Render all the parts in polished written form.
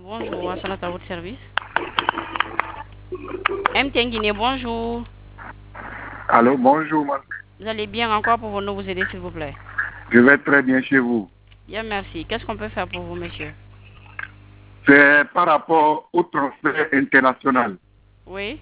Bonjour, Assanat à votre service. MTN Guinée, bonjour. Allô, bonjour, Marc. Vous allez bien? Encore pouvons-nous vous aider, s'il vous plaît? Je vais très bien chez vous. Bien, merci. Qu'est-ce qu'on peut faire pour vous, monsieur? C'est par rapport au transfert international. Oui.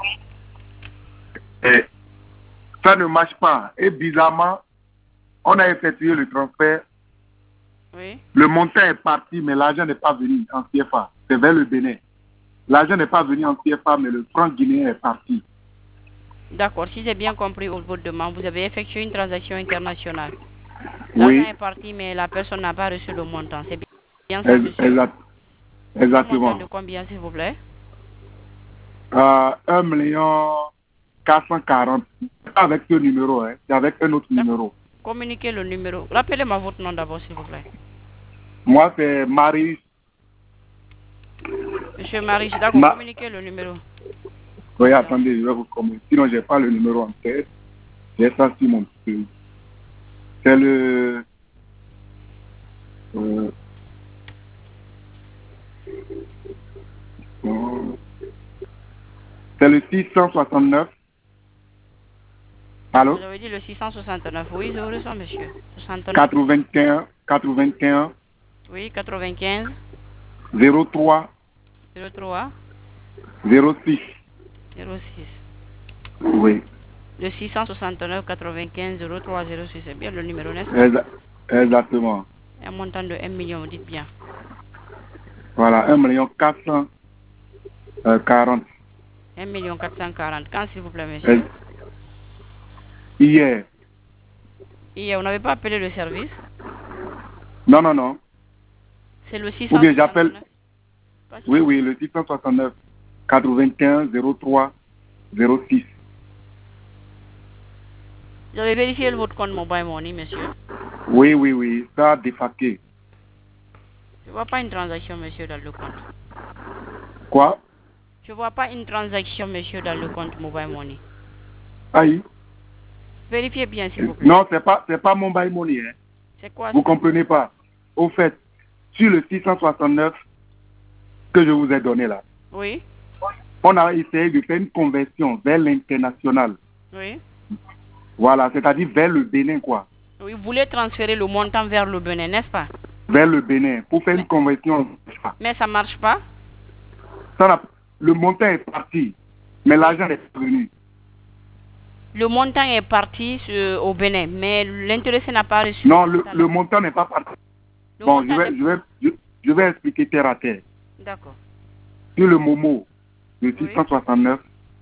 Et ça ne marche pas. Et bizarrement, on a effectué le transfert. Oui. Le montant est parti, mais l'argent n'est pas venu en CFA. C'est vers le Bénin. L'argent n'est pas venu en CFA, mais le franc guinéen est parti. D'accord. Si j'ai bien compris votre demande, vous avez effectué une transaction internationale. L'argent Oui, est parti, mais la personne n'a pas reçu le montant. C'est bien ça, monsieur? Un montant exactement. de combien, s'il vous plaît? 1 million 440. C'est pas avec ce numéro, hein. C'est avec un autre numéro. Communiquez le numéro. Rappelez-moi votre nom d'abord, s'il vous plaît. Moi, c'est Marie. Monsieur Marie, d'accord. Communiquez le numéro. Oui, attendez, je vais vous communiquer. Sinon, je n'ai pas le numéro en tête. J'ai ça sur mon truc. C'est le... c'est le 669. Allô? Vous avez dit le 669. Oui, je vous reçois, monsieur. 69. 81. Oui, 95. 03. 03. 06. 06. Oui. Le 669 95 03 06, c'est bien le numéro, n'est-ce pas? Exactement. Un montant de 1 million, vous dites bien. Voilà, 1 million 440. 1 million 440. Quand, s'il vous plaît, monsieur? Hier. Hier, vous n'avez pas appelé le service? Non, non, non. C'est le Ou bien j'appelle... 669. Oui, le 669 95 03 06. Vous avez vérifié votre compte Mobile Money, monsieur? Oui, ça a défaqué. Je ne vois pas une transaction, monsieur, dans le compte. Quoi? Je ne vois pas une transaction, monsieur, dans le compte Mobile Money. Aïe. Vérifiez bien, s'il vous plaît. Non, c'est pas Mobile Money. Hein. C'est quoi? Vous comprenez pas. Au fait, sur le 669 que je vous ai donné là, Oui. on a essayé de faire une conversion vers l'international. Oui. Voilà, c'est-à-dire vers le Bénin, quoi. Oui, vous voulez transférer le montant vers le Bénin, n'est-ce pas? Vers le Bénin, pour faire une conversion. Mais ça ne marche pas? Le montant est parti, mais l'argent n'est pas venu. Le montant est parti au Bénin, mais l'intéressé n'a pas reçu. Non, le montant n'est pas parti. Bon, je vais expliquer terre à terre. D'accord. Sur le Momo, le 669,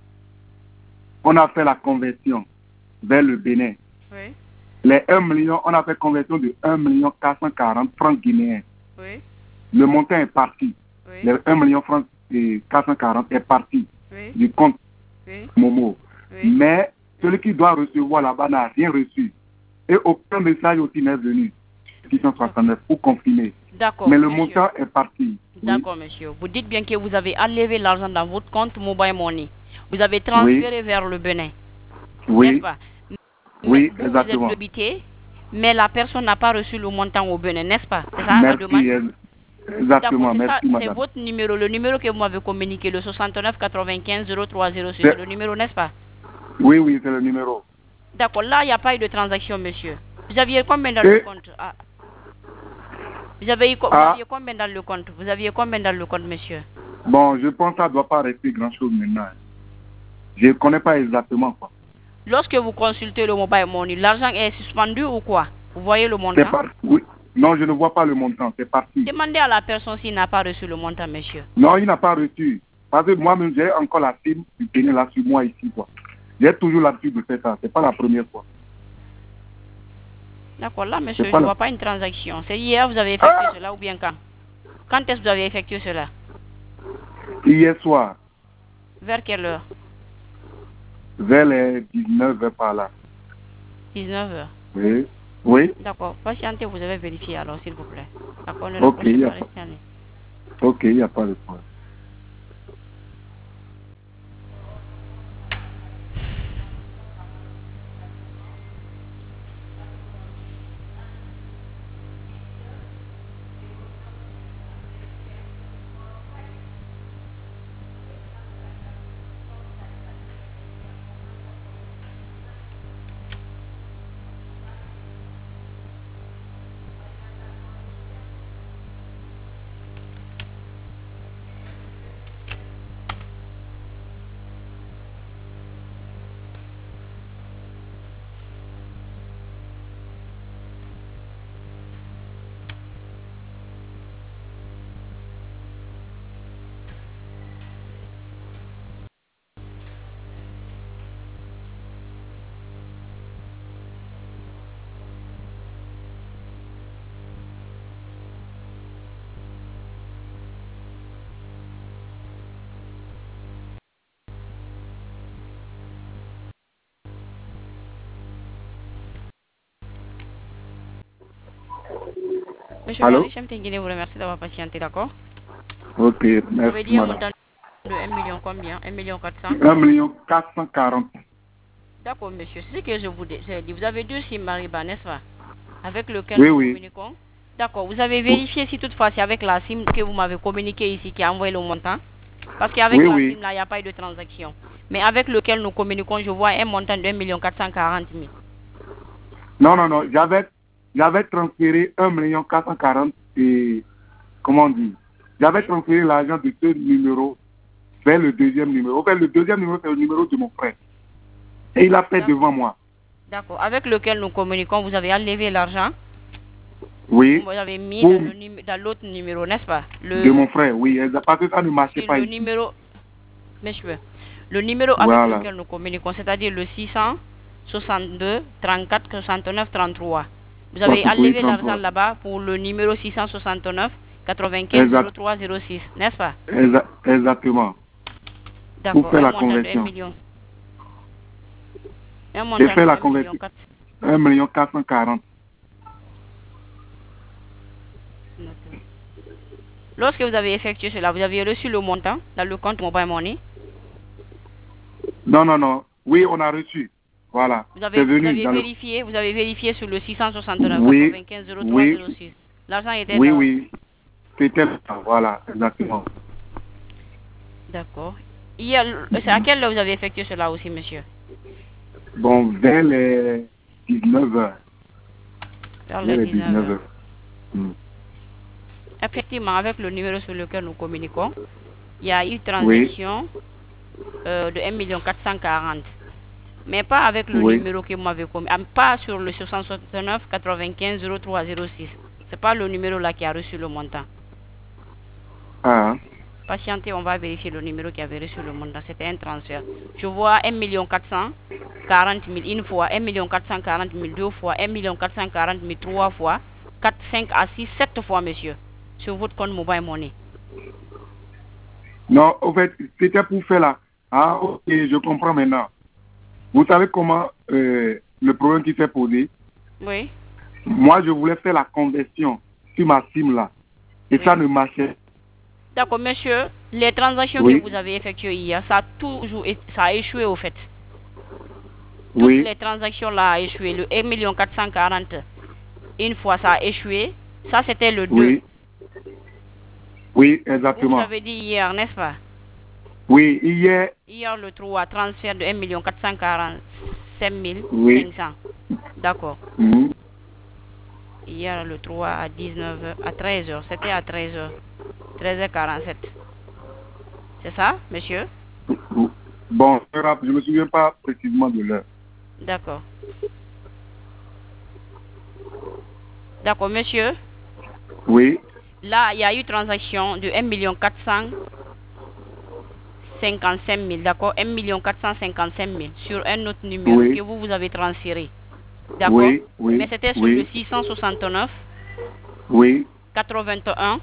on a fait la conversion vers le Bénin. Oui. Les 1 million, on a fait conversion de 1 million 440 francs guinéens. Oui. Le montant est parti. Oui. Les 1 million francs et 440 est parti du compte Momo. Mais celui qui doit recevoir là-bas n'a rien reçu. Et aucun message aussi n'est venu. 669 pour confirmer. D'accord. Mais le montant est parti. D'accord, monsieur. Vous dites bien que vous avez enlevé l'argent dans votre compte Mobile Money. Vous avez transféré vers le Bénin. N'est-ce pas? Oui, vous exactement. Vous êtes débité, mais la personne n'a pas reçu le montant au Bénin, n'est-ce pas? C'est ça la demande? Exactement, merci madame. C'est votre numéro, le numéro que vous m'avez communiqué, le 69 95 03 06, c'est le numéro, n'est-ce pas? Oui, c'est le numéro. D'accord, là, il n'y a pas eu de transaction, monsieur. Vous aviez combien dans le compte? Vous aviez combien dans le compte? Vous aviez combien dans le compte, monsieur? Bon, je pense que ça ne doit pas rester grand-chose maintenant. Je ne connais pas exactement quoi. Lorsque vous consultez le Mobile Money, l'argent est suspendu ou quoi? Vous voyez le montant? Oui. Non, je ne vois pas le montant, c'est parti. Demandez à la personne s'il n'a pas reçu le montant, monsieur. Non, il n'a pas reçu. Parce que moi-même, j'ai encore la cible du Bénin là sur moi ici, quoi. J'ai toujours l'habitude de faire ça, c'est pas la première fois. D'accord, là, monsieur, je ne vois pas une transaction. C'est hier vous avez effectué cela ou bien quand? Quand est-ce que vous avez effectué cela? Hier soir. Vers quelle heure? Vers les 19h par là. 19h. Oui. Oui. D'accord, patientez, vous avez vérifié alors, s'il vous plaît. D'accord, ok, il n'y a pas de problème. Monsieur Allô? Marie, je vous remercie d'avoir patienté, d'accord? Ok, Vous avez dit merci un madame. montant de 1 million combien? 1 million 400? 1 440 000. D'accord, monsieur. C'est ce que je vous ai dit. Vous avez deux SIM Mariba, n'est-ce pas? Avec lequel Oui, nous oui. communiquons. D'accord. Vous avez vérifié si toutefois c'est avec la SIM que vous m'avez communiqué ici qui a envoyé le montant? Parce qu'avec Oui, la oui. SIM, là, il n'y a pas eu de transaction. Mais avec lequel nous communiquons, je vois un montant de 1 million 440 000. Non, non, non. J'avais transféré 1 440 000 et, comment on dit, j'avais transféré l'argent de ce numéro vers le deuxième numéro. En fait, le deuxième numéro, c'est le numéro de mon frère. Et il a fait devant moi. D'accord. Avec lequel nous communiquons, vous avez enlevé l'argent? Oui. Vous avez mis dans l'autre numéro, n'est-ce pas? De mon frère, oui. Parce que ça ne marchait pas le ici. numéro, monsieur, le numéro avec Voilà. lequel nous communiquons, c'est-à-dire le 662 34 69 33. Vous avez enlevé l'argent là-bas pour le numéro 669 95 03 06, n'est-ce pas? Exactement. D'accord. Pour faire la conversion. J'ai fait la conversion. 1 440 000. Lorsque vous avez effectué cela, vous avez reçu le montant dans le compte Mobile Money? Non, non, non. Oui, on a reçu. Voilà. Vous avez vérifié sur le 669 95 03 06. L'argent était oui, là. Oui, c'était là. Voilà, exactement. D'accord. C'est à quelle heure vous avez effectué cela aussi, monsieur? Bon, vers les 19h. Vers les 19h. Hmm. Effectivement, avec le numéro sur lequel nous communiquons, il y a eu transaction de 1 440 000. Mais pas avec le numéro que vous m'avez communiqué. Pas sur le 669 95 03 06. C'est pas le numéro là qui a reçu le montant. Ah. Patientez, on va vérifier le numéro qui avait reçu le montant. C'était un transfert. Je vois 1 440 000 une fois, 1 440 000 deux fois, 1 440 000 trois fois, 4, 5 à 6, 7 fois, monsieur, sur votre compte Mobile Money. Non, en fait, c'était pour faire là. Ah, ok, je comprends maintenant. Vous savez comment le problème qui s'est posé? Oui. Moi, je voulais faire la conversion sur ma SIM là. Et ça ne marchait. D'accord, monsieur. Les transactions que vous avez effectuées hier, ça a échoué au fait. Toutes les transactions là ont échoué. Le 1 440 000, une fois, ça a échoué. Ça, c'était le 2. Oui, exactement. Vous avez dit hier, n'est-ce pas? Oui, hier. Hier, le 3, transfert de 1 445 500. D'accord. Hier, le 3 à 19h, à 13h. C'était à 13h. 13h47. C'est ça, monsieur? Bon, je ne me souviens pas précisément de l'heure. D'accord. D'accord, monsieur? Oui. Là, il y a eu transaction de 1 455 000, d'accord? 1 455 000 sur un autre numéro que vous avez transféré. D'accord? Mais c'était sur le 669 81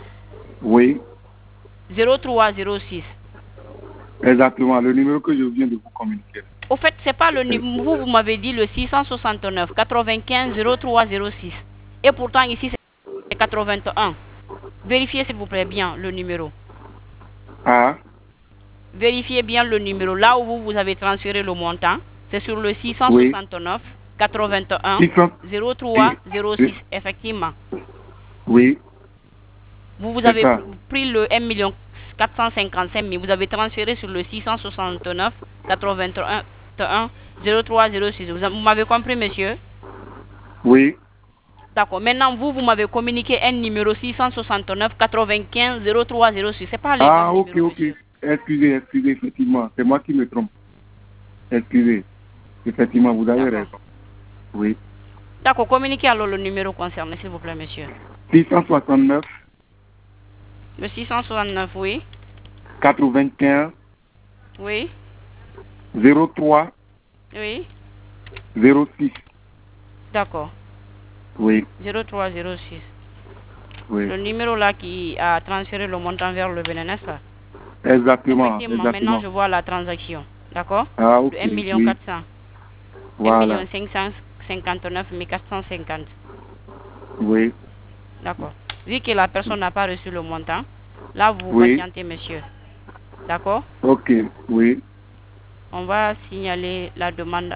0306. Exactement, le numéro que je viens de vous communiquer. Au fait, c'est pas le numéro, vous m'avez dit le 669 95 0306. Et pourtant ici c'est 81. Vérifiez s'il vous plaît bien le numéro. Ah. Vérifiez bien le numéro. Là où vous avez transféré le montant, c'est sur le 669 81 0306, effectivement. Oui. Vous avez pris le 1 455 000, vous avez transféré sur le 669 81 0306. Vous m'avez compris, monsieur? Oui. D'accord. Maintenant, vous m'avez communiqué un numéro 669 95 0306. C'est pas les Ah, mêmes ok, numéros, ok. monsieur. Excusez, effectivement. C'est moi qui me trompe. Excusez. Effectivement, vous avez raison. Oui. D'accord. Communiquez alors le numéro concerné, s'il vous plaît, monsieur. 669. Le 669, oui. 95. Oui. 03. Oui. 06. D'accord. Oui. 0306. Oui. Le numéro là qui a transféré le montant vers le Bénin, n'est-ce pas? Exactement. Effectivement, maintenant je vois la transaction. D'accord? Ah, ok. 1 400 000. Voilà. 1 559 450. Oui. D'accord. Vu que la personne n'a pas reçu le montant, là, vous patientez, monsieur. D'accord? Ok, oui. On va signaler la demande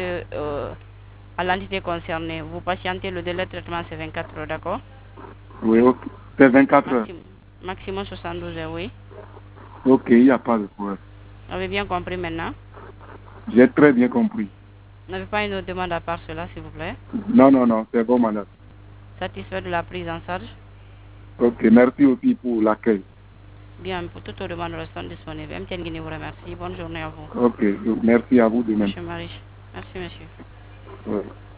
à l'entité concernée. Vous patientez, le délai de traitement, c'est 24 heures, d'accord? Oui, ok. C'est 24 heures. Maximum 72 heures, oui. Ok, il n'y a pas de problème. Vous avez bien compris maintenant? J'ai très bien compris. Vous n'avez pas une autre demande à part cela, s'il vous plaît? Non, non, non, c'est bon, madame. Satisfait de la prise en charge? Ok, merci aussi pour l'accueil. Bien, pour toutes vos demandes restantes disponibles. MTN Guinée vous remercie. Bonne journée à vous. Ok, merci à vous de même. Monsieur Marie. Merci, monsieur. Ouais.